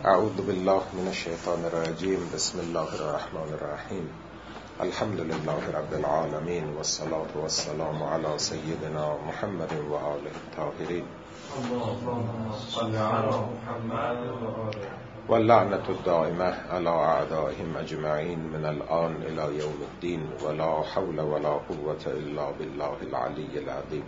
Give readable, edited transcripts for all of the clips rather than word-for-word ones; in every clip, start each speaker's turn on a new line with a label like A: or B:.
A: اعوذ بالله من الشیطان الرجیم. بسم الله الرحمن الرحیم. الحمد لله رب العالمین والصلاة والسلام علی سیدنا محمد و آله الطاهرین.
B: اللهم صل علی محمد و آله.
A: واللعنة الدائمة على اعدائهم اجمعین من الآن الى یوم الدین ولا حول ولا قوة الا بالله العلی العظیم.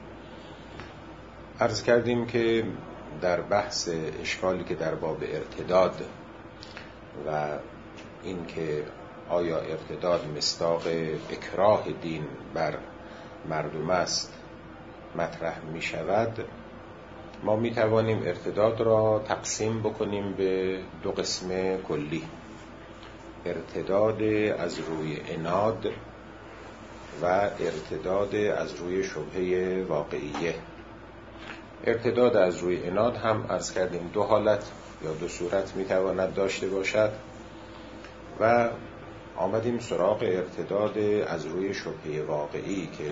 A: عرض کردیم که در بحث اشکالی که در باب ارتداد و این که آیا ارتداد مصداق اکراه دین بر مردم است مطرح می شود، ما می توانیم ارتداد را تقسیم بکنیم به دو قسم کلی: ارتداد از روی عناد و ارتداد از روی شبهه واقعیه. ارتداد از روی عناد هم عرض کردیم دو حالت یا دو صورت میتواند داشته باشد و آمدیم سراغ ارتداد از روی شبهه واقعی که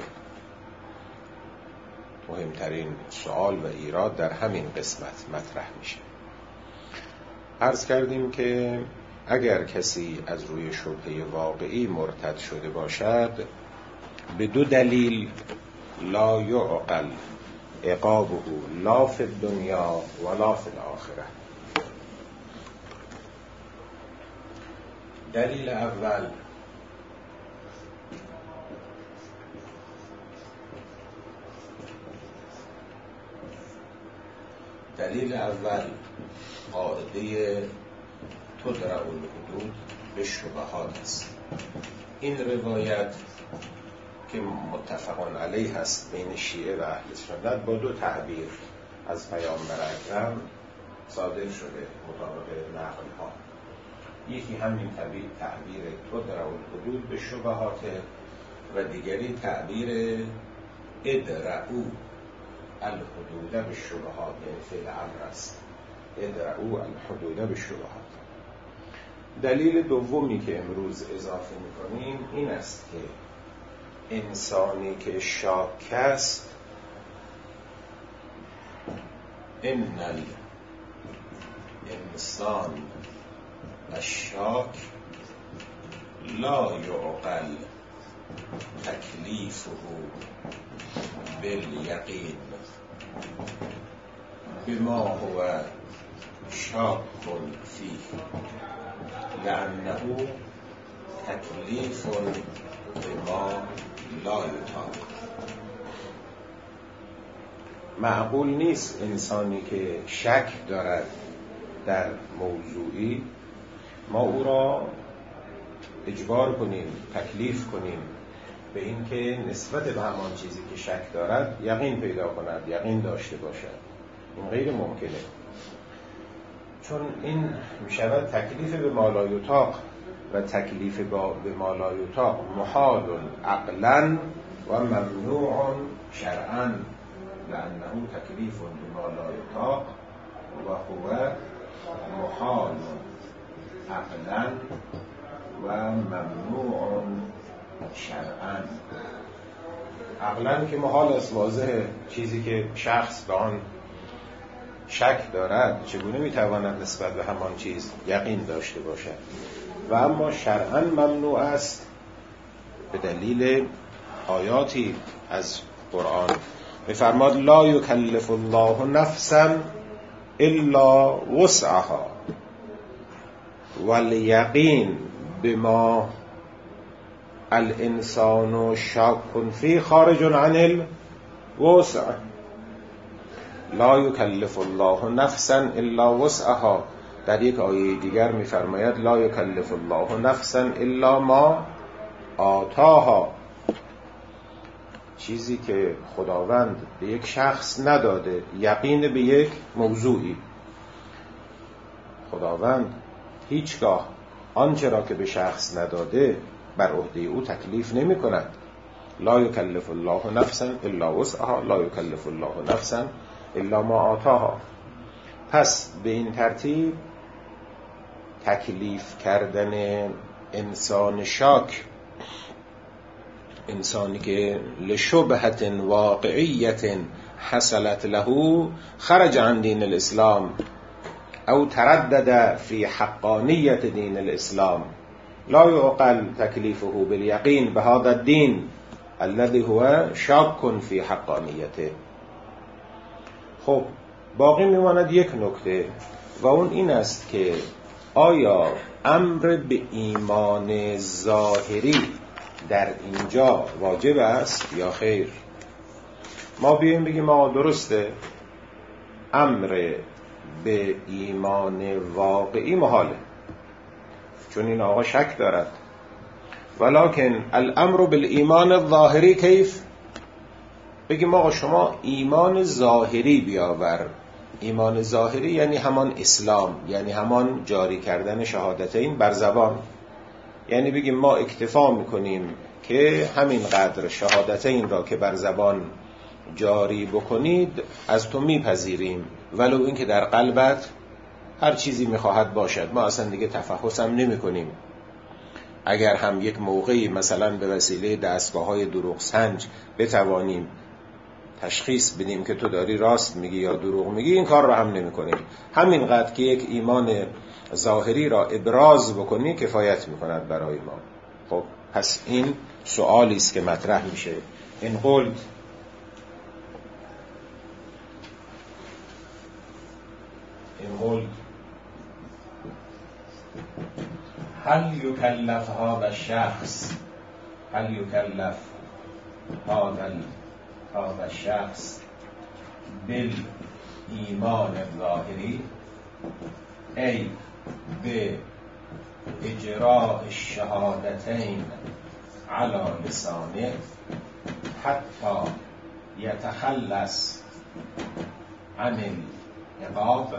A: مهمترین سوال و ایراد در همین قسمت مطرح میشه. عرض کردیم که اگر کسی از روی شبهه واقعی مرتد شده باشد به دو دلیل لا یعقل عقابه لا فی الدنیا ولا فی الاخره. دلیل اول قاعده تدرع الحدود به شبهات است. این روایت که متفقان علیه است بین شیعه و اهل سنت با دو تعبیر از پیامبر اکرم صادر شده مطابق نقل ها. یکی همین تعبیر تدرع الحدود به شبهات و دیگری تعبیر ادرعوا الحدود به شبهات، یعنی فعل امر است. ادرعوا الحدود به شبهات. دلیل دومی که امروز اضافه می‌کنیم این است که انسانی که شاک است ان الانسان الشاک لا یعقل تکلیفه بالیقین بما هو شاک فیه لانه تکلیف بما لا یطاق. معقول نیست انسانی که شک دارد در موضوعی ما او را اجبار کنیم، تکلیف کنیم به این که نسبت به همان چیزی که شک دارد یقین پیدا کند، یقین داشته باشد. این غیر ممکنه، چون این میشود تکلیف به ما لا یطاق و تکلیف به ما لا یطاق محال عقلا و ممنوع شرعا لانه تکلیف به ما لا یطاق و هو محال عقلا و ممنوع شرعا. عقلا که محال است، واضحه، چیزی که شخص به آن شک دارد چگونه میتواند نسبت به همان چیز یقین داشته باشد. و اما شرعاً ممنوع است به دلیل آیاتی از قرآن. می‌فرماد لا یکلف الله نفسا الا وسعها والیقین بما الانسان شاک فی خارج عن الوسع. لا یکلف الله نفسا الا وسعها. در یک آیه دیگر می‌فرماید لا یکلف الله نفسا الا ما آتاها. چیزی که خداوند به یک شخص نداده، یقین به یک موضوعی، خداوند هیچگاه آنچه را که به شخص نداده بر عهده او تکلیف نمی کند. لا یکلف الله نفسا الا وسعها لا یکلف الله نفسا الا ما آتاها. پس به این ترتیب تکلیف کردن انسان شاک، انسانی که لشبهت واقعیت حصلت له خرج عن دین الاسلام او تردد فی حقانیت دین الاسلام لا يعقل تکلیفه بالیقین بهذا الدین الذي هو شاک فی حقانیته. خب باقی میماند یک نکته و اون این است که آیا امر به ایمان ظاهری در اینجا واجب است یا خیر؟ ما بیاییم بگیم ما درسته امر به ایمان واقعی محاله، چون این آقا شک دارد، ولکن الامر بالایمان الظاهری کیف؟ بگیم آقا شما ایمان ظاهری بیاور. ایمان ظاهری یعنی همان اسلام، یعنی همان جاری کردن شهادتین بر زبان. یعنی بگیم ما اکتفا میکنیم که همین قدر شهادتین را که بر زبان جاری بکنید از تو میپذیریم، ولو این که در قلبت هر چیزی میخواهد باشد، ما اصلا دیگه تفحص هم نمی کنیم. اگر هم یک موقعی مثلا به وسیله دستگاه‌های دروغ سنج بتوانیم تشخیص بدیم که تو داری راست میگی یا دروغ میگی، این کار رو هم نمی کنیم. همینقدر که یک ایمان ظاهری را ابراز بکنی کفایت میکند برای ما. خب پس این سؤالی است که مطرح میشه. این قول هل یکلف هذا الشخص هذا الشخص بالایمان الظاهری ای به اجراء الشهادتین علی لسانه حتی یتخلص عن العقاب؟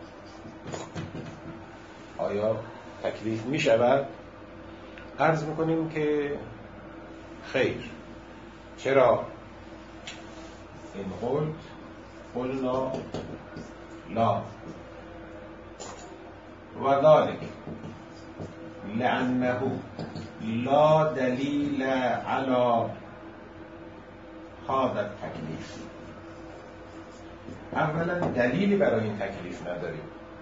A: آیا تکلیف می شود؟ عرض میکنیم که خیر. چرا؟ این قلنا لا و ذلك لأنه لا دلیل علی هذا التکلیف. اولا دلیلی برای این تکلیف نداریم.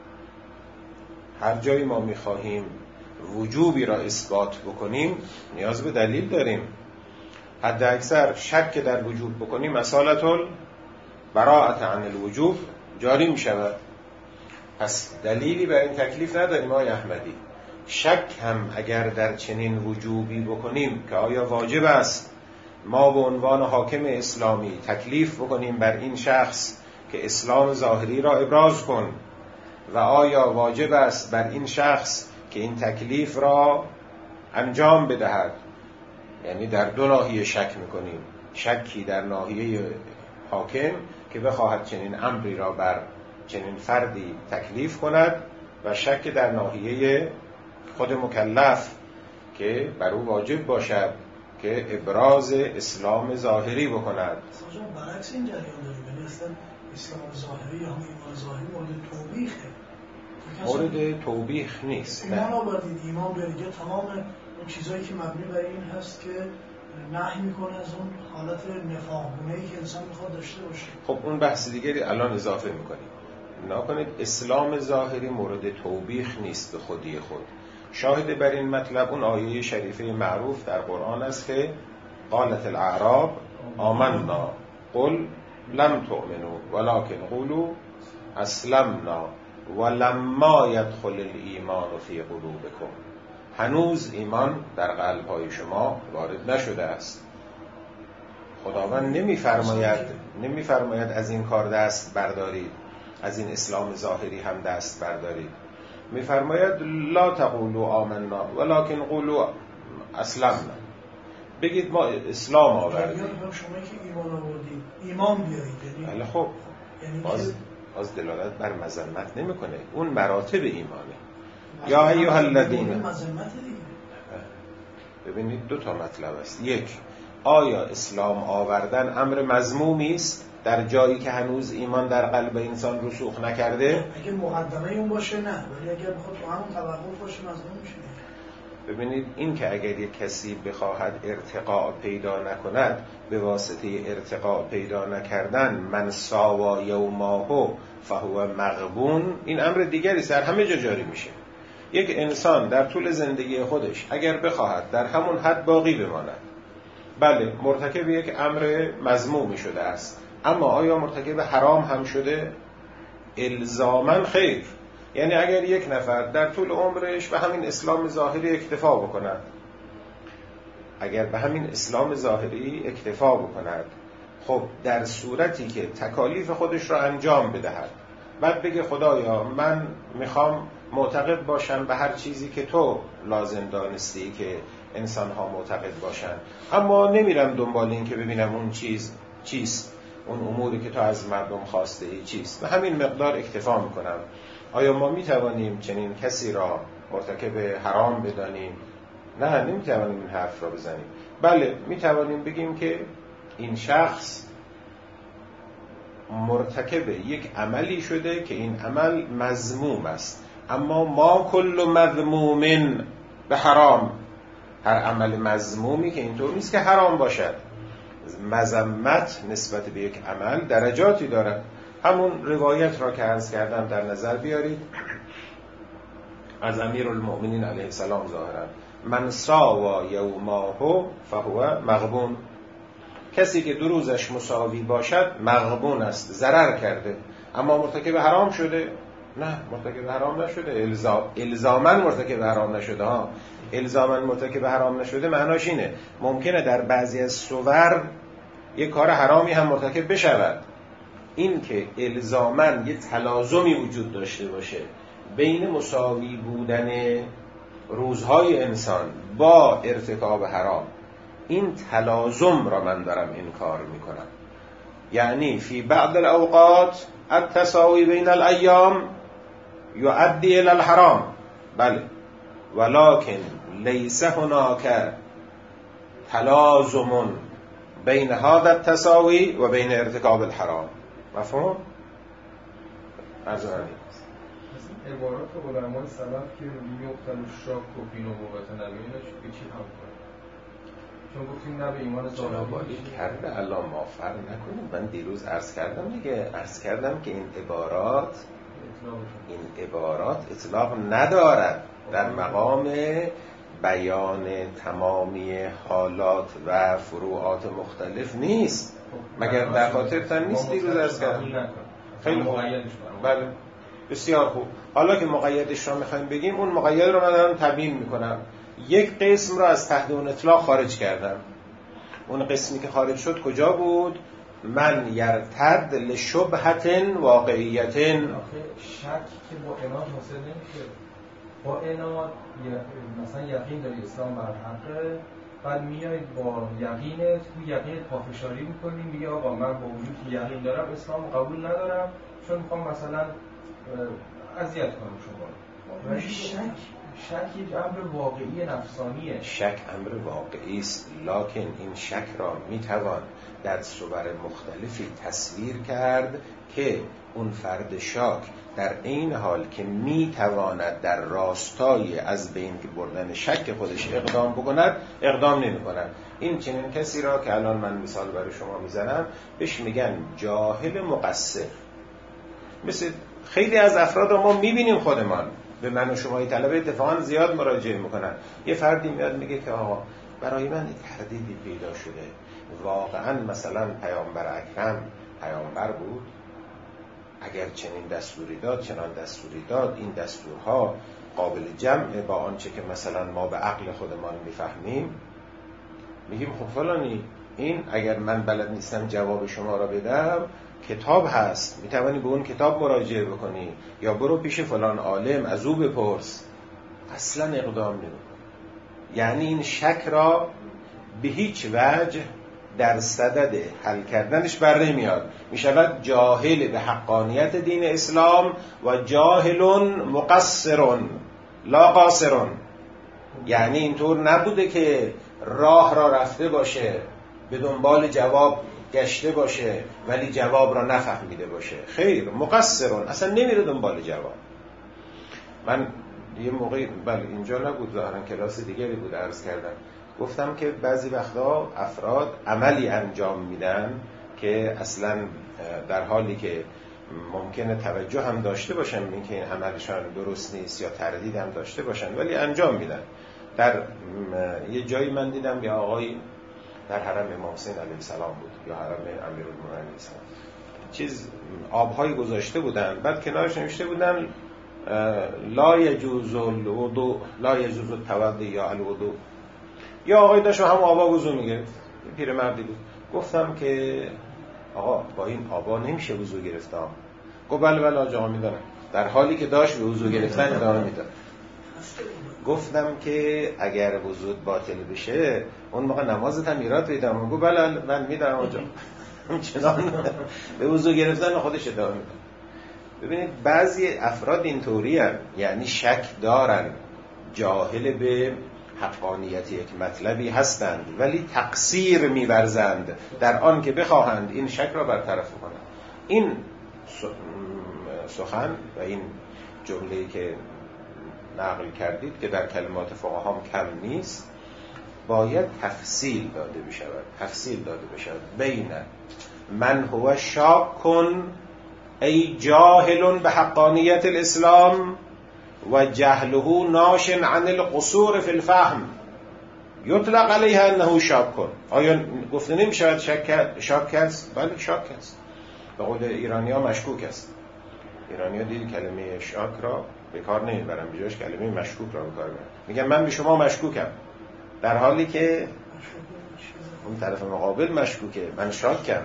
A: هر جایی ما میخواهیم وجوبی را اثبات بکنیم نیاز به دلیل داریم. حد اکثر شک در وجوب بکنیم مسالت البراءة عن الوجوب جاری می شود. پس دلیلی برای این تکلیف نداریم آقای احمدی. شک هم اگر در چنین وجوبی بکنیم که آیا واجب است ما به عنوان حاکم اسلامی تکلیف بکنیم بر این شخص که اسلام ظاهری را ابراز کن، و آیا واجب است بر این شخص که این تکلیف را انجام بدهد، یعنی در دو ناحیه شک میکنیم. شکی در ناحیه حاکم که بخواهد چنین امری را بر چنین فردی تکلیف کند، و شک در ناحیه خود مکلف که بر او واجب باشد که ابراز اسلام ظاهری بکند.
C: برعکس این جریان داریم، یعنی اصلا اسلام ظاهری یا هم ایمان ظاهری مورد توبیخه.
A: مورد توبیخ نیست.
C: ایمان آوردید، ایمان بیارید، تمام اون چیزایی که مبنی بر این هست که نهی میکنه از اون حالت نفاقونه‌ای که انسان میخواد داشته باشه.
A: خب اون بحث دیگری الان اضافه میکنیم. نکنید اسلام ظاهری مورد توبیخ نیست به خودی خود. شاهد بر این مطلب اون آیه شریفه معروف در قرآن است که قالت الاعراب آمنا قل لم تؤمنوا ولكن قولوا اسلمنا ولما يدخل الایمان فی قلوبکم. هنوز ایمان در قلب‌های شما وارد نشده است. خداوند نمیفرماید از این کار دست بردارید، از این اسلام ظاهری هم دست بردارید. میفرماید لا تقولوا آمنا ولكن قولوا اسلمنا. بگید ما اسلام آوردیم.
C: شما که ایمان آوردید ایمان بیارید.
A: بله خب باز دلالت بر مذمت نمیکنه، اون مراتب ایمانه. یا ایها الذین، ببینید دو تا مطلب است. یک، آیا اسلام آوردن امر مذمومی است در جایی که هنوز ایمان در قلب انسان رسوخ نکرده؟
C: اگه مقدمه اون باشه نه، ولی اگر بخواد تو همون توقف باشه مذموم میشه.
A: ببینید این که اگر یک کسی بخواهد ارتقاء پیدا نکند به واسطه ارتقاء پیدا نکردن من ساوا یوماهو فهو مغبون، این امر دیگری است، در همه جا جاری میشه. یک انسان در طول زندگی خودش اگر بخواهد در همون حد باقی بماند، بله مرتکب یک امر مذمومی شده است، اما آیا مرتکب حرام هم شده؟ الزاماً خیر. یعنی اگر یک نفر در طول عمرش به همین اسلام ظاهری اکتفا بکند، اگر به همین اسلام ظاهری اکتفا بکند، خب در صورتی که تکالیف خودش را انجام بدهد، بعد بگه خدایا من میخوام معتقد باشم به هر چیزی که تو لازم دانستی که انسان ها معتقد باشن، اما نمیرم دنبال این که ببینم اون چیز چیست، اون اموری که تو از مردم خواسته ای چیست، به همین مقدار اکتفا میکنم. آیا ما میتوانیم چنین کسی را مرتکب حرام بدانیم؟ نه، نمیتوانیم این حرف را بزنیم. بله میتوانیم بگیم که این شخص مرتکب یک عملی شده که این عمل مذموم است، اما ما کل مذموم به حرام، هر عمل مذمومی که اینطور نیست که حرام باشد. مذمت نسبت به یک عمل درجاتی دارد. همون روایت را که عرض کردم در نظر بیارید از امیرالمؤمنین علیه السلام ظاهرا من ساوا یوماهو فهو مغبون، کسی که دو روزش مساوی باشد مغبون است، ضرر کرده. اما مرتکب حرام شده؟ نه، مرتکب حرام نشده. الزاماً مرتکب حرام نشده ها. الزاماً مرتکب حرام نشده معناش اینه ممکنه در بعضی از صور یک کار حرامی هم مرتکب بشود. این که الزاماً یه تلازمی وجود داشته باشه بین مساوی بودن روزهای انسان با ارتکاب حرام، این تلازم را من دارم انکار میکنم. یعنی فی بعض الاوقات التساوی بین الایام یؤدی الی الحرام، بله، ولکن لیس هناک تلازم بین هذا التساوی و بین ارتکاب الحرام. مفهوم؟ ارزانی
B: عبارات علمای سلف که یقتل الشاک و فی نبوت نبیینش به چی هم کنه؟ چون گفتیم نه به ایمان
A: جنابالی کرده الان ما فرق نکنیم. من دیروز عرض کردم دیگه، عرض کردم که این عبارات اطلاق ندارد، در مقام بیان تمامی حالات و فروعات مختلف نیست. مگر در خاطرتان نیست دیروز عرض کردم؟ خیلی خوب، بله، بسیار خوب. حالا که مقیدش را میخوایم بگیم، اون مقید رو من دارم تبیین میکنم. یک قسم را از تحت اون اطلاق خارج کردم. اون قسمی که خارج شد کجا بود؟ من یرتد لشبهت واقعیت.
B: شک که با عناد حاصل نمیشه. با عناد مثلا یقین داری اسلام بر حقه، بعد میایید با یقینت تو یقینت پافشاری میکنی، میگه آقا من با وجود که یقین دارم اسلام قبول ندارم چون میخوام مثلا اذیت کنم شما. شک یک امر واقعی نفسانیه.
A: شک امر واقعی است، لکن این شک را میتوان در صور مختلفی تصویر کرد که اون فرد شاک در این حال که میتواند در راستای از بین بردن شک خودش اقدام بکند، اقدام نمی کند. این چنین کسی را که الان من مثال برای شما میزنم بهش میگن جاهل مقصر. مثل خیلی از افراد ما میبینیم خودمان، به من و شما طلبه اتفاقا زیاد مراجعه میکنن. یه فردی میاد میگه که آقا برای من تردیدی پیدا شده، واقعا مثلا پیامبر اکرم پیامبر بود؟ اگر چنین دستوری داد چنان دستوری داد، این دستورها قابل جمع با آنچه که مثلا ما به عقل خودمان میفهمیم. میگیم خب فلانی، این اگر من بلد نیستم جواب شما را بدم، کتاب هست، میتوانی به اون کتاب مراجعه بکنی یا برو پیش فلان عالم از او بپرس. اصلا اقدام نمی‌کنه. یعنی این شک را به هیچ وجه در صدد حل کردنش بر نمیاد. میشود جاهل به حقانیت دین اسلام و جاهل مقصر لا قاصر. یعنی اینطور نبوده که راه را رفته باشه، به دنبال جواب گشته باشه ولی جواب را نفهمیده باشه. خیر، مقصرون، اصلا نمیره دنبال جواب. من یه موقعی بله اینجا نبود، ظاهرا کلاس دیگری بود، عرض کردم گفتم که بعضی وقتا افراد عملی انجام میدن که اصلا در حالی که ممکنه توجه هم داشته باشن به اینکه این عملشان درست نیست یا تردید هم داشته باشن ولی انجام میدن. در یه جایی من دیدم یه آقایی در حرم امام حسین علیه السلام بود یا حرم امیرالمومنین علیه السلام، چیز آبهای گذاشته بودن، بعد کنارش نوشته بودن لا یجوز الوضوء لا یجوز التوضؤ یا الوضوء. یا آقای داشت هم آبا وضو میگرفت، پیرمردی بود. گفتم که آقا با این آبا نمیشه وضو گرفت. گفت بله آقا میدونم، در حالی که داشت به وضو گرفتن ادامه میداد. گفتم که اگر وضو باطل بشه اون موقع نمازت هم ایراد پیدا میکنه. گفت بله من میدونم آقا، همچنان به وضو گرفتن خودش ادامه میده. ببینید بعضی افراد اینطوری هستند، یعنی شک دارن، جاهل به حقانیت یک مطلبی هستند ولی تقصیر می‌ورزند در آن که بخواهند این شک را برطرف کنند. این سخن و این جمله‌ای که نقل کردید که در کلمات فقها هم کم نیست، باید تفصیل داده بشود بین من هو شاکن ای جاهل به حقانیت الاسلام و جهله ناش عن القصور فی الفهم یطلق علیه انه شاک. آیا گفته نمی شود شاک است؟ بله شاک است. به قول ایرانی ها مشکوک است. ایرانی ها دیدی کلمه شاک را به کار نمیبرن، به جاش کلمه مشکوک را به کار میبرن. میگن من به شما مشکوکم، در حالی که اون طرف مقابل مشکوکه، من شاکم.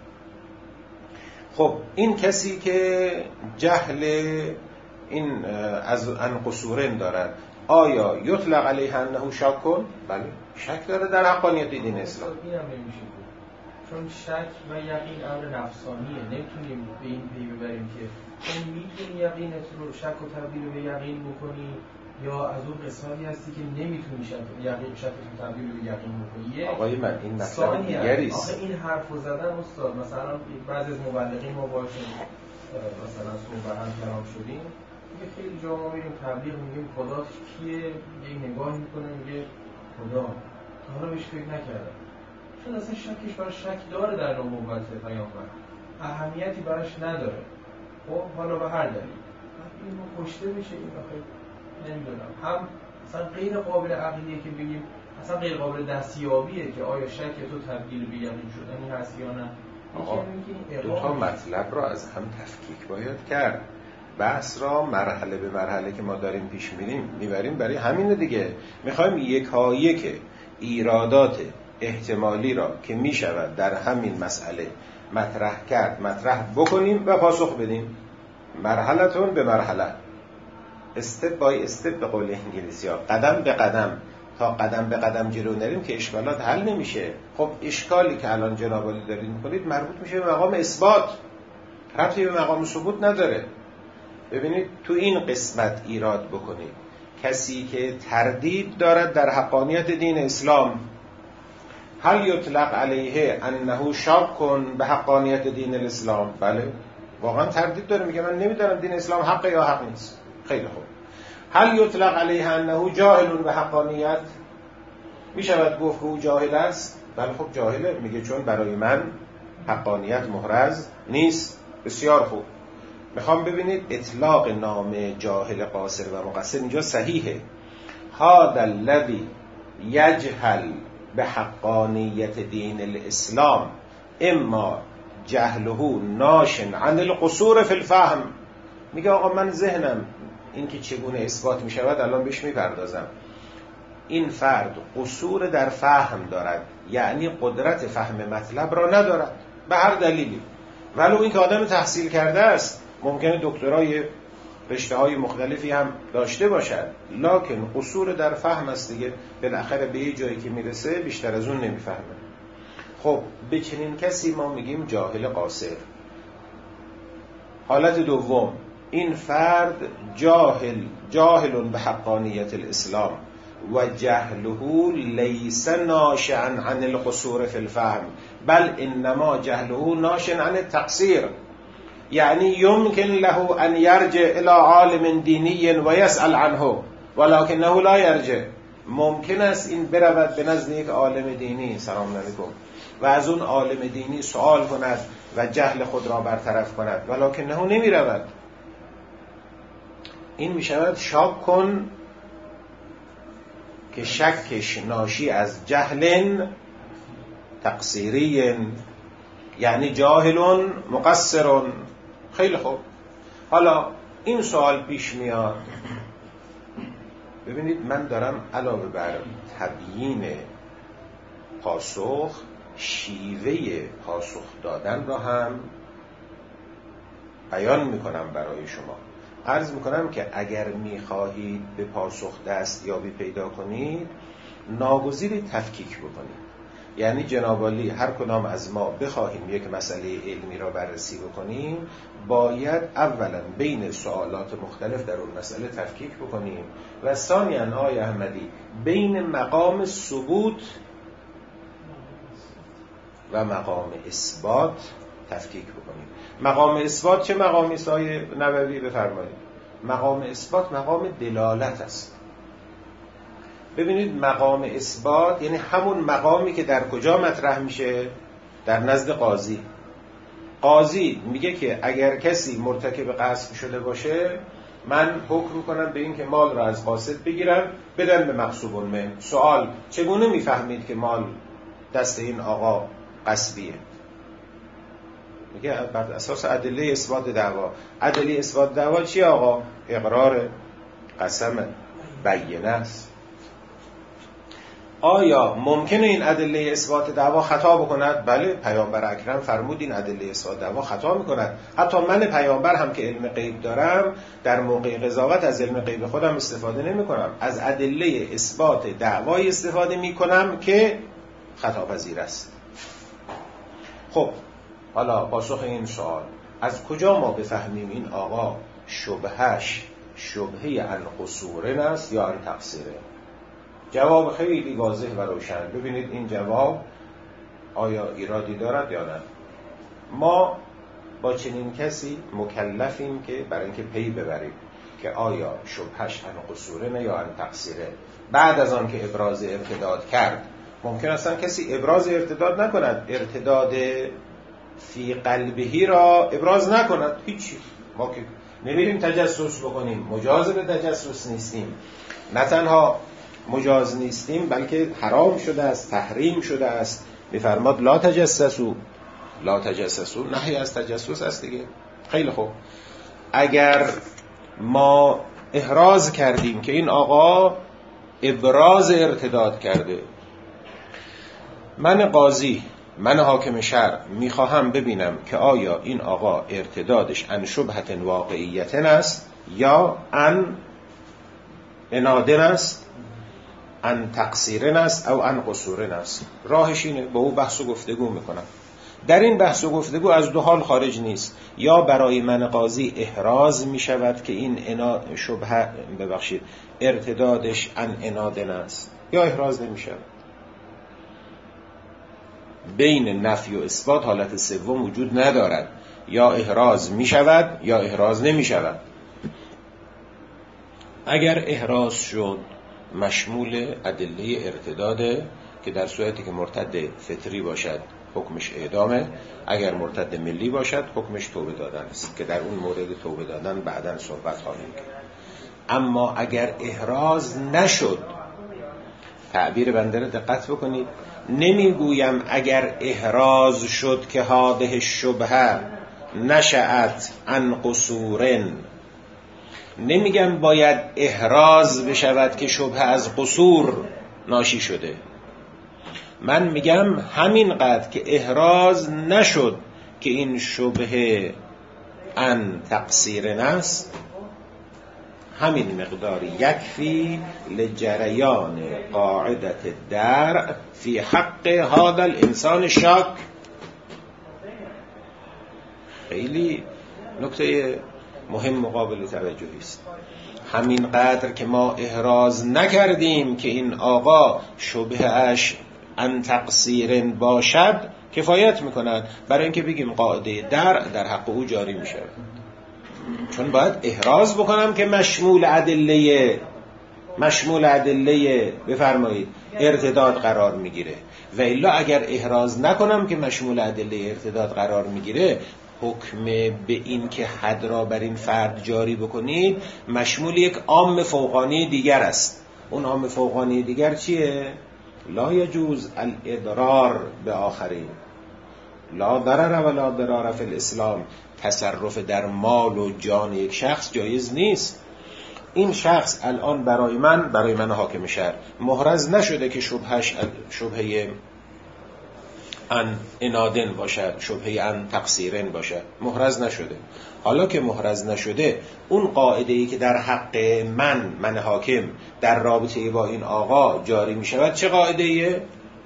A: خب این کسی که جهل این از ان قصورن دارد، آیا یطلق علیه انه شاک کن؟ بله شک داره در حقانیت دین اسلام.
B: این هم نمیشه بود، چون شک و یقین امر نفسانیه، نمیتونیم به این پی ببریم که اون میتونی یقینت رو شک و تبدیل به یقین بکنی یا از اون قسمتی هستی که نمیتونی شک و تبدیل به یقین بکنی.
A: آقای من این مطلب دیگری است.
B: آخه این حرفو زدن استاد، مثلا بعضی از مبلغین ما باشیم مثلا صحبت هم کلام شدیم، میگه خیلی جا ما میریم تبلیغ میگیم خدا کیه، یه نگاه میکنه میگه خدا، حالا بهش فکر نکردم، چون اصلا شکش برای شک داره در نبوت پیامبر، اهمیتی براش نداره. خب حالا به هر دلیل این کشته بشه، این آخه نمیدونم هم اصلا غیر قابل عقلیه که بگیم، اصلا غیر قابل دستیابیه که آیا شک تو تبدیل به یقین شدنی هست یا نه.
A: آقا دو تا مطلب را از هم تفکیک باید کرد. بحث را مرحله به مرحله که ما داریم پیش میبریم برای همین دیگه. میخوایم یکایک ایرادات احتمالی را که میشود در همین مسئله مطرح بکنیم و پاسخ بدیم، مرحلتون به مرحله، استپ بای استپ به قول انگلیسی ها، قدم به قدم. تا قدم به قدم جلو نریم که اشکالات حل نمیشه. خب اشکالی که الان جناب عالی دارید میکنید مربوط میشه به مقام اثبات، ربطی به مقام ثبوت نداره. ببینید تو این قسمت ایراد بکنید، کسی که تردید دارد در حقانیت دین اسلام، هل یطلق علیه انه شاک به حقانیت دین الاسلام؟ بله واقعا تردید داره، میگه من نمیدونم دین اسلام حق یا حق نیست. خیلی خوب. هل یطلق علیه انه جاهل به حقانیت؟ میشود گفت که او جاهل است؟ بله خب جاهله، میگه چون برای من حقانیت محرز نیست. بسیار خوب. میخوام ببینید اطلاق نام جاهل قاصر و مقصر اینجا صحیحه. هذا الذی یجهل به حقانیت دین الاسلام اما جهله ناش عن القصور فی الفهم. میگه آقا من ذهنم این که چگونه اثبات میشود الان بهش میپردازم. این فرد قصور در فهم دارد، یعنی قدرت فهم مطلب را ندارد به هر دلیلی، ولو این که آدم تحصیل کرده است، ممکنه دکترای رشته‌های مختلفی هم داشته باشد، لکن قصور در فهم است دیگه. بالاخره به یه جایی که میرسه بیشتر از اون نمیفهمه. خب به چنین کسی ما میگیم جاهل قاصر. حالت دوم، این فرد جاهل به حقانیت الاسلام و جهله لیس ناشئا عن القصور فی الفهم بل انما جهله ناشئا عن التقصیر، یعنی یمکن له ان یرجع الى عالم دینی و یسأل عنه. ولکنه لا یرجع، ممکن است این برود به نزد یک عالم دینی، سلام علیکم، و از اون عالم دینی سوال کند و جهل خود را برطرف کند، ولکنه نمی رود. این می شود شاک کن که شکش ناشی از جهل تقصیری، یعنی جاهل مقصر. خیلی خوب، حالا این سوال پیش میاد. ببینید من دارم علاوه بر تبیین پاسخ، شیوه پاسخ دادن را هم بیان میکنم برای شما. عرض میکنم که اگر میخواهید به پاسخ دستیابی پیدا کنید، ناگزیر تفکیک بکنید. یعنی جناب عالی هر کدام از ما بخواهیم یک مسئله علمی را بررسی بکنیم، باید اولا بین سوالات مختلف در اون مسئله تفکیک بکنیم و ثانیاً آقای احمدی بین مقام ثبوت و مقام اثبات تفکیک بکنیم. مقام اثبات چه مقامی است آقای نووی؟ بفرمایید. مقام اثبات مقام دلالت است. ببینید مقام اثبات یعنی همون مقامی که در کجا مطرح میشه؟ در نزد قاضی. قاضی میگه که اگر کسی مرتکب غصب شده باشه، من حکم میکنم به این که مال را از قاصد بگیرم بدن به مغصوب المال. سوال: چگونه میفهمید که مال دست این آقا غصبیه؟ میگه بر اساس ادله اثبات دعوا. ادله اثبات دعوا چی آقا؟ اقرار، قسم، بینه است. آیا ممکنه این ادله اثبات دعوا خطا بکند؟ بله، پیامبر اکرم فرمود این ادله اثبات دعوا خطا میکند. حتی من پیامبر هم که علم غیب دارم، در موقع قضاوت از علم غیب خودم استفاده نمی کنم، از ادله اثبات دعوای استفاده می کنم که خطا پذیر است. خب حالا پاسخ این سوال: از کجا ما بفهمیم این آقا شبهش شبهه عن قصور است یا عن تقصیره؟ جواب خیلی واضح و روشن. ببینید این جواب آیا ایرادی دارد یا نه. ما با چنین کسی مکلفیم که برای اینکه پی ببریم که آیا شبهش عن قصوره یا عن تقصیره. بعد از آن که ابراز ارتداد کرد، ممکن است کسی ابراز ارتداد نکند، ارتداد فی قلبهی را ابراز نکند، هیچی. ما که نمیریم تجسس بکنیم، مجاز به تجسس نیستیم. نه تنها مجاز نیستیم بلکه حرام شده است، تحریم شده است. میفرماد لا تجسسو، لا تجسسو نهی از تجسس است دیگه. خیلی خوب، اگر ما احراز کردیم که این آقا ابراز ارتداد کرده، من قاضی، من حاکم شرع میخواهم ببینم که آیا این آقا ارتدادش عن شبهت واقعیت است یا عن انادن است، عن تقصیرن است او عن قصورن است. راهش اینه، با او بحث و گفتگو میکنم. در این بحث و گفتگو از دو حال خارج نیست: یا برای من قاضی احراز میشود که این شبهه ارتدادش عن انادن است، یا احراز نمیشود. بین نفی و اثبات حالت سوم وجود ندارد، یا احراز می شود یا احراز نمی شود. اگر احراز شد مشمول ادله ارتداده که در صورتی که مرتد فطری باشد حکمش اعدامه، اگر مرتد ملی باشد حکمش توبه دادن است که در اون مورد توبه دادن بعداً صحبت خواهیم کرد. اما اگر احراز نشد، تعبیر بنده را دقت بکنید، نمیگویم اگر احراز شد که هاده شبهه نشأت عن قصورن، نمیگم باید احراز بشود که شبهه از قصور ناشی شده. من میگم همینقدر که احراز نشد که این شبهه عن تقصیر است، همین مقدار یکفی لجریان قاعدت درع فی حق هذا الانسان شاک. خیلی نکته مهم قابل توجهی است. همین قدر که ما احراز نکردیم که این آقا شبهش عن تقصیر باشد کفایت میکند برای اینکه بگیم قاعده درع در حق او جاری میشه. چون باید احراز بکنم که مشمول ادله مشمول ادله بفرمایید ارتداد قرار میگیره. و الا اگر احراز نکنم که مشمول ادله ارتداد قرار میگیره، حکم به این که حد را بر این فرد جاری بکنید مشمول یک عام فوقانی دیگر است. اون عام فوقانی دیگر چیه؟ لا یجوز الاضرار به آخرین، لا ضرر ولا ضرار فی الاسلام. تصرف در مال و جان یک شخص جایز نیست. این شخص الان برای من حاکم شهر محرز نشده که شبهه ان انادن باشد، شبهه ان تقصیرن باشد، محرز نشده. حالا که محرز نشده، اون قاعده‌ای که در حق من حاکم در رابطه با این آقا جاری می شود چه قاعده‌ایه؟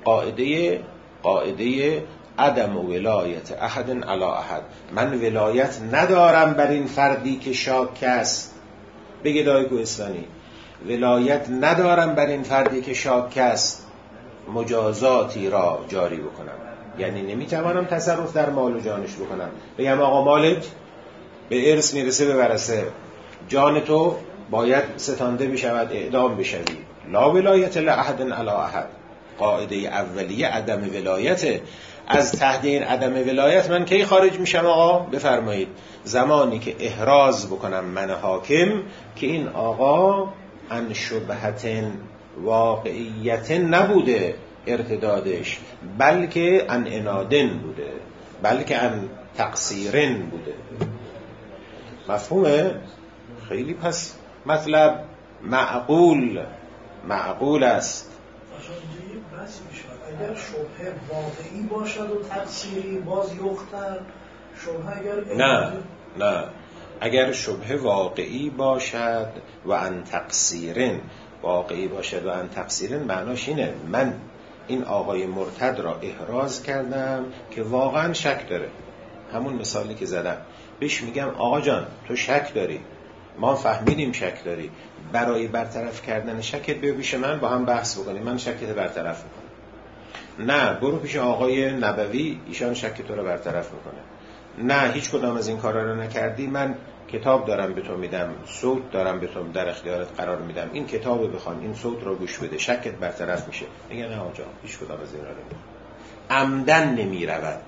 A: قاعده عدم ولایت احد علی احد. من ولایت ندارم بر این فردی که شاک است. بگید آقای کوهستانی، ولایت ندارم بر این فردی که شاک است مجازاتی را جاری بکنم. یعنی نمیتوانم تصرف در مال و جانش بکنم، بگم آقا مالت به ارث میرسه ببرسه، جان تو باید ستانده بشود، اعدام بشوی. لا ولایت لاحد علی احد. قاعده اولیه عدم ولایته. از تحت این عدم ولایت من کی خارج میشم آقا؟ بفرمایید زمانی که احراز بکنم من حاکم که این آقا عن شبهت واقعیت نبوده ارتدادش، بلکه عن انادن بوده، بلکه عن تقصیرن بوده. مفهومه؟ خیلی پس مطلب معقول است.
C: اگر شبهه واقعی باشد و تقصیری باز یختر شبهه
A: نه اگر شبهه واقعی باشد و ان تقصیرن، واقعی باشد و ان تقصیرن معناش اینه من این آقای مرتد را احراز کردم که واقعا شک داره. همون مثالی که زدم بهش میگم آقا جان تو شک داری، ما فهمیدیم شک داری، برای برطرف کردن شکت بیا پیش من با هم بحث بکنیم، من شکت برطرف میکنم. نه برو پیش آقای نبوی، ایشان شک تو رو برطرف میکنه. نه هیچ کدام از این کارا رو نکردی، من کتاب دارم به تو میدم، صوت دارم به تو در اختیارت قرار میدم، این کتابو بخوان، این صوت رو گوش بده، شکت برطرف میشه. میگه نه آقا هیچ کدام از این را عمدن نمیرود.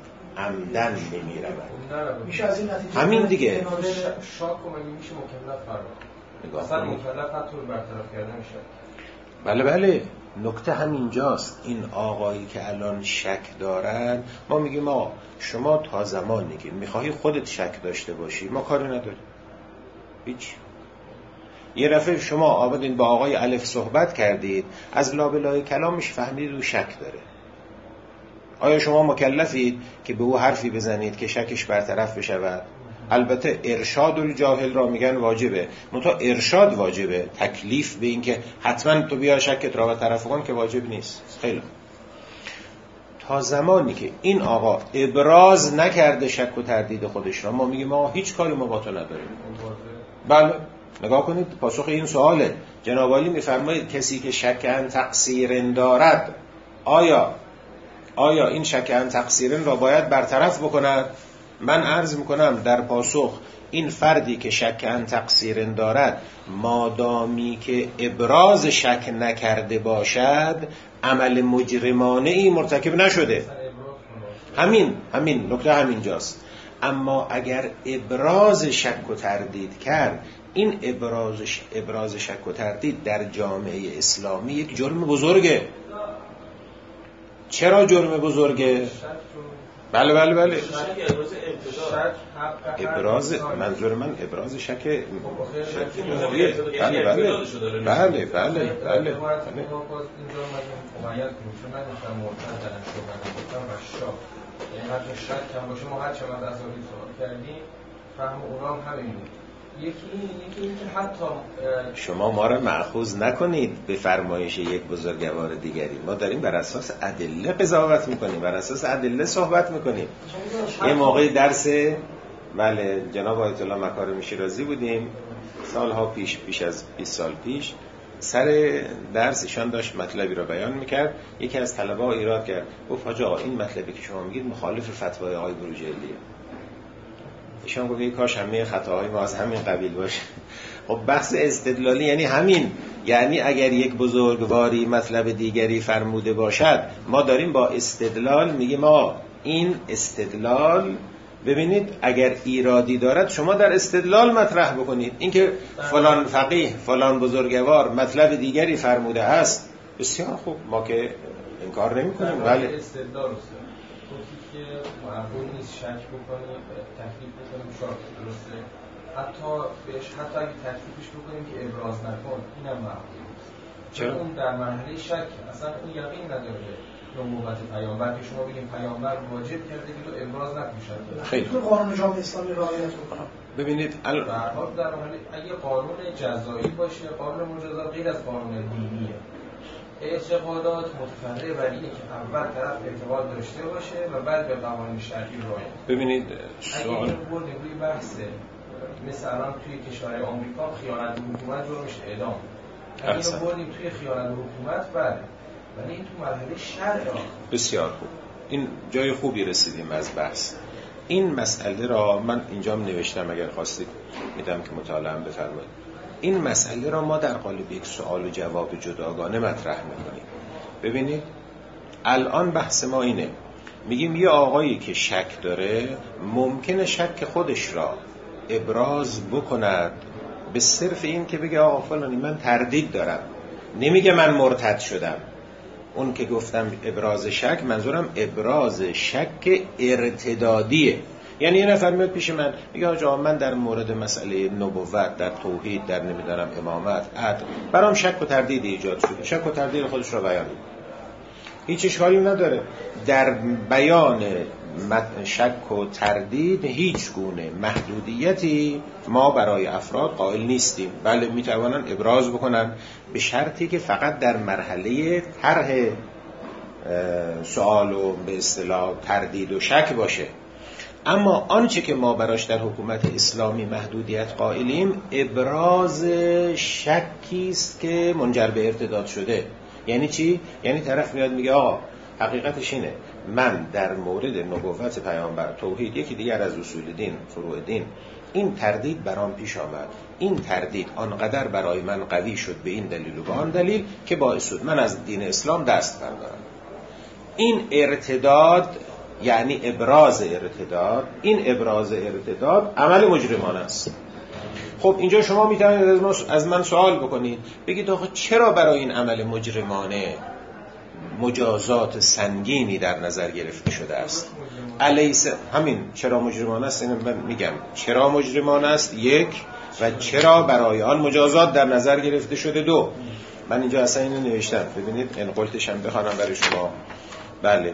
C: میشه از این نتیجه
A: همین دیگه
B: شاک و مگه میشه مکلف فرار؟ اصلا مکلف حتی رو برطرف کردن میشه.
A: بله نکته همینجاست. این آقایی که الان شک دارن، ما میگیم آقا شما تا زمانی که میخوای خودت شک داشته باشی ما کاری نداریم، هیچ. یه دفعه شما آمدین با آقای الف صحبت کردید، از لابلای کلامش فهمیدید او شک داره، آیا شما مکلفید که به او حرفی بزنید که شکش برطرف بشود؟ البته ارشاد الجاهل را میگن واجبه، منتها ارشاد واجبه، تکلیف به این که حتما تو بیا شکت را برطرف کن که واجب نیست. خیلی تا زمانی که این آقا ابراز نکرده شک و تردید خودش را، ما میگیم آقا هیچ کاری ما با تو نداریم. بله نگاه کنید پاسخ این سواله. جناب عالی میفرمایید کسی که شک ان تقصیرن دارد، آیا این شک ان تقصیرن را باید برطرف بکند؟ من عرض میکنم در پاسخ این فردی که شک ان تقصیرن دارد مادامی که ابراز شک نکرده باشد عمل مجرمانه ای مرتکب نشده. همین نکته همینجاست. اما اگر ابراز شک و تردید کرد، این ابراز شک و تردید در جامعه اسلامی یک جرم بزرگه. چرا جرم بزرگه؟ بله ابراز، منظور من ابراز شک داریه. بله شما ما را مأخوذ نکنید به فرمایش یک بزرگوار دیگری. ما داریم بر اساس ادله قضاوت میکنیم، بر اساس ادله صحبت میکنیم. یه موقع درس جناب آیت الله مکارم شیرازی بودیم سالها پیش از 20 سال پیش، سر درس ایشان داشت مطلبی را بیان میکرد، یکی از طلبه‌ها ایراد کرد، گفت حاج آقا این مطلبی که شما میگید مخالف فتوای آقای بروجردیه. ایشان گفت کاش همه خطاهای ما از همین قبیل باشه. خب بحث استدلالی یعنی همین، یعنی اگر یک بزرگواری مطلب دیگری فرموده باشد، ما داریم با استدلال میگیم ما این استدلال ببینید اگر ایرادی دارد شما در استدلال مطرح بکنید. اینکه فلان فقیه فلان بزرگوار مطلب دیگری فرموده است بسیار خوب، ما که انکار نمی کنیم. بله
B: استدلال است که معقول نیست شک بکنیم، تکلیف بکنیم شرط درسته، حتی اگه تکلیفش بکنیم که ابراز نکن، اینم معقول نیست. چرا؟ اون در مرحله شک اصلا اون یقین نداره نبوت پیامبر که شما بگیم پیامبر واجب کرده که تو ابراز نکنی.
A: خیلی
C: تو قانون جامعه اسلامی رعایت بکنم.
A: ببینید
B: در حال اگه قانون جزایی باشه، قانون مجازات غیر از قانون دینیه. اعتقادات متفرع بر اینه که اول طرف اعتقاد داشته باشه و بعد به قوانین شرعی رعایت.
A: ببینید
B: سوال اگه بردیم روی بحثه مثل الان توی کشور آمریکا خیانت به حکومت جرمش اعدام. اگه اینو بردیم توی خیانت به حکومت بله، ولی این تو مرحله شرع.
A: بسیار خوب، این جای خوبی رسیدیم از بحث. این مسئله را من اینجام نوشتم، اگر خواستید میدم که مطالعه بفرمایید. این مسئله را ما در قالب یک سوال و جواب جداگانه مطرح میکنیم. ببینید الان بحث ما اینه، میگیم یه آقایی که شک داره ممکنه شک خودش را ابراز بکند به صرف این که بگه آقا فلانی من تردید دارم، نمیگه من مرتد شدم. اون که گفتم ابراز شک، منظورم ابراز شک ارتدادیه. یعنی یه نفر میاد پیش من میگه آقا من در مورد مسئله نبوت، در توحید، در نمیدونم امامت، عدل، برام شک و تردید ایجاد شده. شک و تردید خودش را بیان میکنه، هیچ اشکالی نداره. در بیان شک و تردید هیچ گونه محدودیتی ما برای افراد قائل نیستیم. بله میتوانن ابراز بکنن به شرطی که فقط در مرحله طرح سوال و به اصطلاح تردید و شک باشه. اما آنچه که ما براش در حکومت اسلامی محدودیت قائلیم ابراز شکی است که منجر به ارتداد شده. یعنی چی؟ یعنی طرف میاد میگه آقا حقیقتش اینه من در مورد نبوت پیامبر، توحید، یکی دیگر از اصول دین، فروع دین، این تردید برام پیش آمد. این تردید آنقدر برای من قوی شد به این دلیل و به آن دلیل که باعث شد من از دین اسلام دست بردارم. این ارتداد یعنی ابراز ارتداد. این ابراز ارتداد عمل مجرمانه است. خب اینجا شما میتونید از من سوال بکنید، بگید آخه چرا برای این عمل مجرمانه مجازات سنگینی در نظر گرفته شده است؟ الیس همین چرا مجرمانه است، اینو من میگم چرا مجرمانه است، یک، و چرا برای آن مجازات در نظر گرفته شده، دو. من اینجا اصلا اینو نوشتم، ببینید انقلتش هم بخوانم برای شما. بله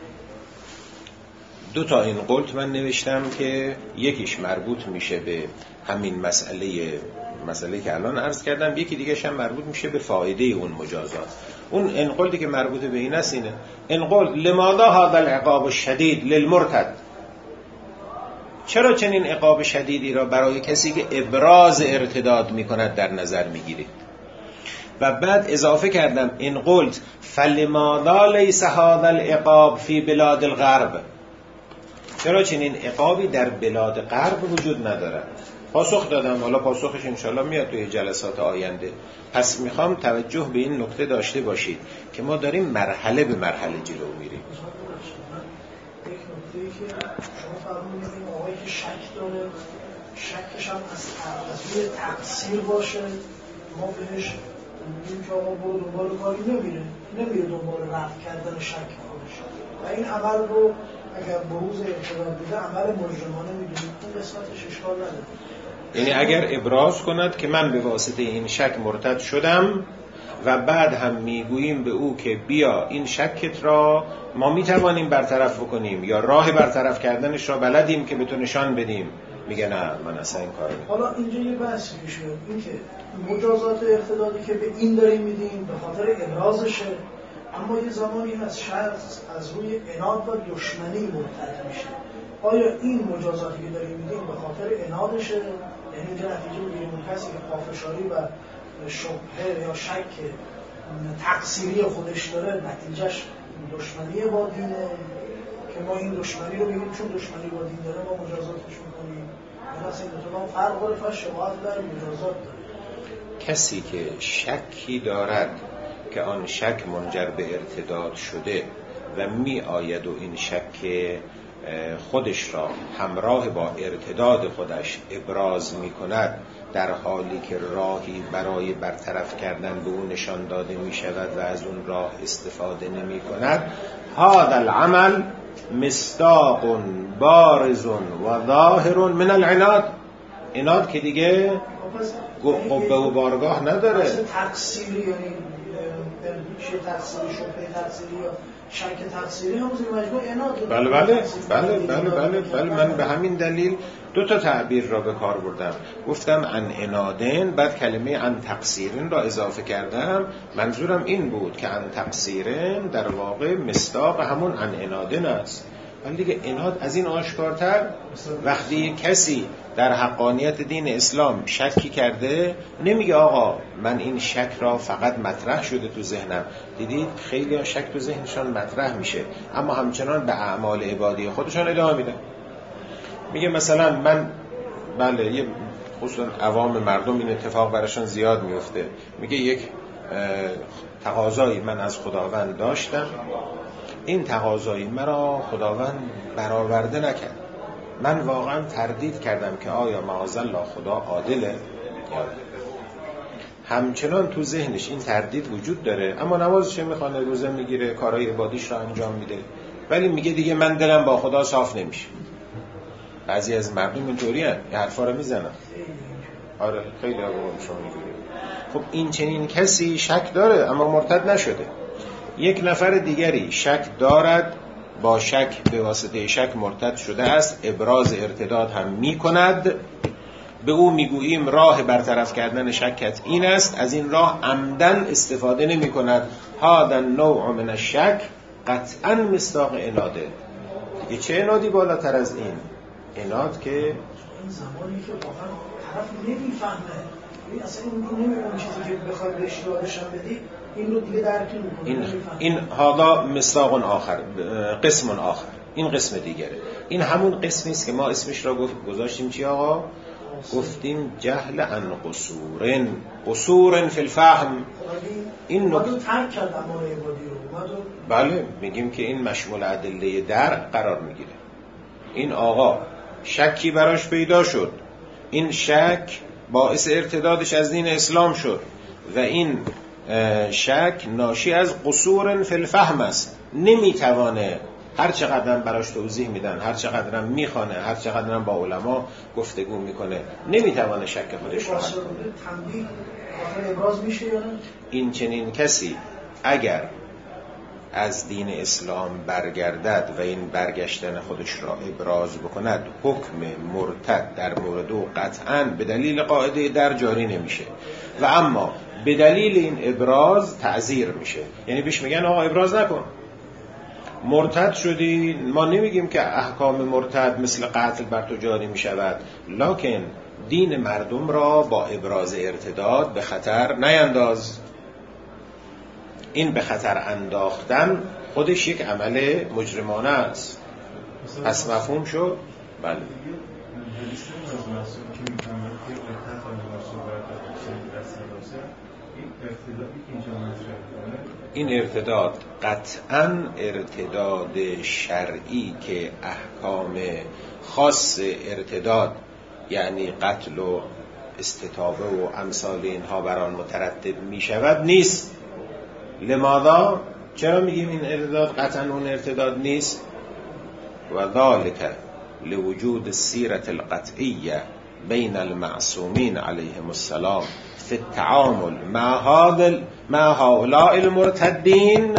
A: دو تا انقلت من نوشتم که یکیش مربوط میشه به همین مسئله که الان عرض کردم، یکی دیگه هم مربوط میشه به فایده اون مجازات. اون انقلتی که مربوط به این است اینه، انقلت لماذا هذا العقاب الشدید للمرتد، چرا چنین عقاب شدیدی را برای کسی که ابراز ارتداد میکند در نظر میگیرید؟ و بعد اضافه کردم انقلت فلماذا لیس هذا العقاب فی بلاد الغرب، چرا چنین عقابی در بلاد غرب وجود ندارد؟ پاسخ دادم، حالا پاسخش انشالله میاد توی جلسات آینده. پس میخوام توجه به این نکته داشته باشید که ما داریم مرحله به مرحله جلو میریم.
C: یک نکته‌ای که شما فرمودید این آقایی که شک داره، شکش هم از روی تقصیر باشه، ما بهش میگیم که آقا برو دنبال کاری نمیره دنبال رفع کردن شک خودش، و این عمل رو اگر بروز اعتراض بده عمل مجرمانه میدونید، اون قسمتش اشکال نداره.
A: یعنی اگر ابراز کند که من به واسطه این شک مرتد شدم و بعد هم میگوییم به او که بیا این شکت را ما میتوانیم برطرف بکنیم یا راه برطرف کردنش را بلدیم که به تو نشان بدیم، میگه نه من اصلا این کار نمی‌کنم.
C: حالا اینجا یه بحثی میشه، این که مجازات ارتدادی که به این داریم میدیم به خاطر ابرازشه، اما یه زمانی از شخص از روی عناد و دشمنی مرتد میشه. آیا این مجازاتی که داریم میدیم به خاطر عنادشه؟ یعنی اینجا نتیجه بگیریم اون کسی که پافشاری و شبهه یا شک تقصیری خودش داره نتیجهش دشمنی با دینه که ما این دشمنی رو بگیم چون دشمنی با دین داره ما مجازاتش میکنیم، این دو تا فرق داره و شباهت در مجازات داره.
A: کسی که شکی دارد که آن شک منجر به ارتداد شده و می آید و این شک خودش را همراه با ارتداد خودش ابراز می کند، در حالی که راهی برای برطرف کردن به اون نشان داده می شود و از اون راه استفاده نمی کند، هذا العمل مصداق بارز و ظاهر من العناد. عناد که دیگه قبه و بارگاه نداره.
C: تقصیری یعنی چه تقصیری، شبهه تقصیری یا شک تقصیری هم زیر مجموع عناد.
A: بله من به همین دلیل دو تا تعبیر را به کار بردم. گفتم ان عنادن، بعد کلمه ان تقصیرن را اضافه کردم. منظورم این بود که ان تقصیرن در واقع مصداق همون ان عنادن است. ولی دیگه عناد از این آشکارتر. وقتی کسی در حقانیت دین اسلام شکی کرده، نمیگه آقا من این شک را فقط مطرح شده تو ذهنم. دیدید خیلی ها شک تو ذهنشان مطرح میشه اما همچنان به اعمال عبادی خودشان ادامه میدن. میگه مثلا من یه خصوصا عوام مردم این اتفاق براشون زیاد میفته. میگه یک تقاضایی من از خداوند داشتم، این تقاضایی مرا خداوند برآورده نکرد. من واقعا تردید کردم که آیا معاذالله خدا عادله؟ همچنان تو ذهنش این تردید وجود داره، اما نمازش میخوانه، روزه میگیره، کارهای عبادیش رو انجام میده، ولی میگه دیگه من دلم با خدا صاف نمیشه. بعضی از مردم اینطوری هستن، یه حرفا رو میزنن. آره خیلی آقایون میگه. خب این چنین کسی شک داره اما مرتد نشده. یک نفر دیگری شک دارد، با شک به واسطه شک مرتد شده است، ابراز ارتداد هم می کند. به او میگوییم راه برطرف کردن شکت این است، از این راه عمدن استفاده نمی کند. هذا نوع من الشک قطعا مصداق عناده. دیگه چه عنادی بالاتر از این؟ عناد که
C: این زمانی که واقعا طرف نمیفهمه، اصلا اون چیزی که بخوای بهش یادش بدی این رو دیگه درک نمی‌کنه.
A: این هذا مصداق آخر، قسم آخر، این قسم دیگره. این همون قسمی است که ما اسمش را گذاشتیم چی آقا؟ گفتیم جهل عن قصور فی الفهم. این
C: نکته ترک کرد اعمال عبادی رو.
A: بله میگیم که این مشمول ادله درک قرار میگیره. این آقا شکی براش پیدا شد، این شک باعث ارتدادش از دین اسلام شد و این شک ناشی از قصور فی الفهم است. نمیتوانه، هر چقدر براش توضیح میدن، هر چقدر میخوانه، هر چقدر با علما گفتگو میکنه، نمیتوانه شک خودش رو حل کنه. این چنین کسی اگر از دین اسلام برگردد و این برگشتن خودش را ابراز بکند، حکم مرتد در مورد او قطعاً به دلیل قاعده در جاری نمیشه و اما به دلیل این ابراز تعزیر میشه. یعنی بهش میگن آقا ابراز نکن، مرتد شدی. ما نمیگیم که احکام مرتد مثل قتل بر تو جاری میشود، لکن دین مردم را با ابراز ارتداد به خطر نینداز. این به خطر انداختن خودش یک عمل مجرمانه است. پس مفهوم شد؟ بله. این ارتداد قطعاً ارتداد شرعی که احکام خاص ارتداد یعنی قتل و استتابه و امثال اینها بر آن مترتب می شود نیست. لماذا؟ چرا میگیم این ارتداد قطعاً اون ارتداد نیست؟ و ذالک لوجود السیرة القطعیه بین المعصومین علیهم السلام فی التعامل مع هؤلاء المرتدین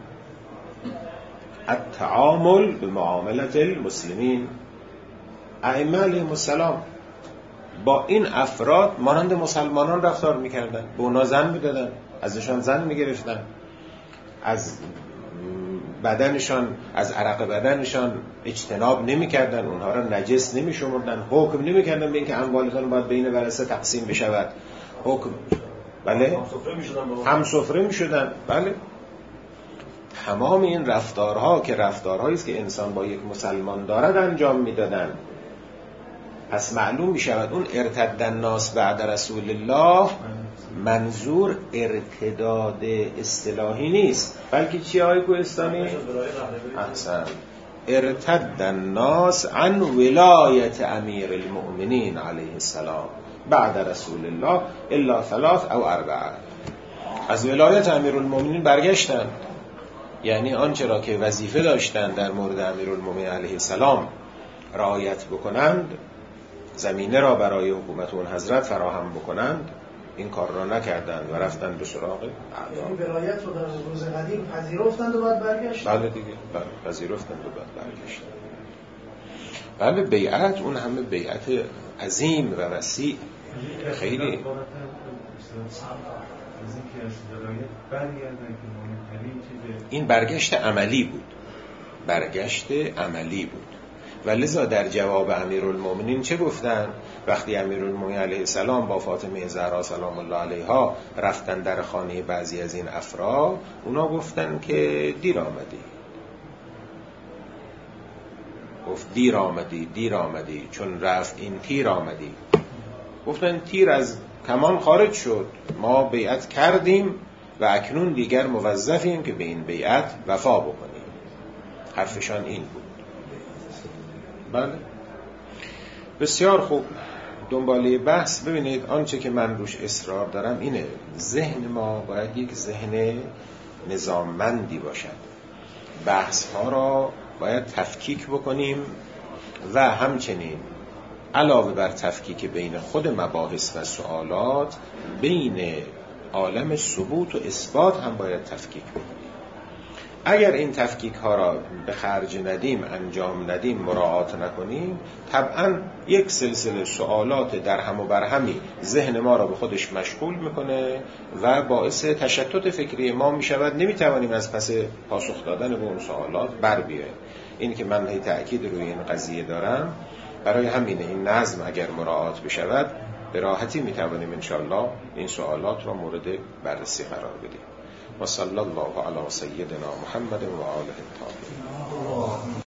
A: التعامل بمعاملة المسلمین. ائمه علیهم السلام با این افراد مانند مسلمانان رفتار میکردن، به اونا زن میدادن، ازشان زن میگرفتن، از بدنشان، از عرق بدنشان اجتناب نمیکردن، اونها را نجس نمیشمردن، حکم نمیکردن به اینکه اموالتان باید بین ورثه تقسیم بشود. حکم بله هم سفره میشدن. بله تمام این رفتارها که رفتارهایی است که انسان با یک مسلمان دارد انجام میدادن. پس معلوم می شود اون ارتد الناس بعد رسول الله منظور ارتداد اصطلاحی نیست، بلکه چی های کوهستانی؟ احسن، ارتد الناس عن ولایت امیر المؤمنین علیه السلام بعد رسول الله الا 3 او 4. از ولایت امیر المؤمنین برگشتن، یعنی آنچه را که وظیفه داشتند در مورد امیر المؤمنین علیه السلام رعایت بکنند، زمینه را برای حکومت اون حضرت فراهم بکنند، این کار را نکردند و رفتند به سراغ
C: یعنی ولایت رو در روز قدیم پذیرفتند و بعد برگشتند.
A: بله دیگه، بله پذیرفتند و بعد برگشتند. بله بیعت، اون همه بیعت عظیم و وسیع، خیلی این برگشت عملی بود، برگشت عملی بود. و لذا در جواب امیرالمومنین چه گفتن؟ وقتی امیرالمومنین علیه السلام با فاطمه زهرا سلام الله علیها رفتن در خانه بعضی از این افراد، اونا گفتن که دیر آمدی. گفت دیر آمدی چون رفت این تیر آمدی. گفتن تیر از کمان خارج شد، ما بیعت کردیم و اکنون دیگر موظفیم که به این بیعت وفا بکنیم. حرفشان این بود. بله بسیار خوب. دنباله بحث ببینید، آنچه که من روش اصرار دارم اینه، ذهن ما باید یک ذهن نظاممندی باشد. بحث ها را باید تفکیک بکنیم و همچنین علاوه بر تفکیک بین خود مباحث و سوالات، بین عالم ثبوت و اثبات هم باید تفکیک بکنیم. اگر این تفکیک ها را به خرج ندیم، انجام ندیم، مراعات نکنیم، طبعا یک سلسله سوالات در هم و برهمی ذهن ما را به خودش مشغول میکنه و باعث تشتت فکری ما میشود. نمیتوانیم از پس پاسخ دادن به اون سوالات بر بیاییم. این که من تأکید روی این قضیه دارم برای همینه. این نظم اگر مراعات بشود به راحتی میتوانیم انشاءالله این سوالات را مورد بررسی قرار بدیم. و صلی الله علی سیدنا محمد و آله الطاهرین.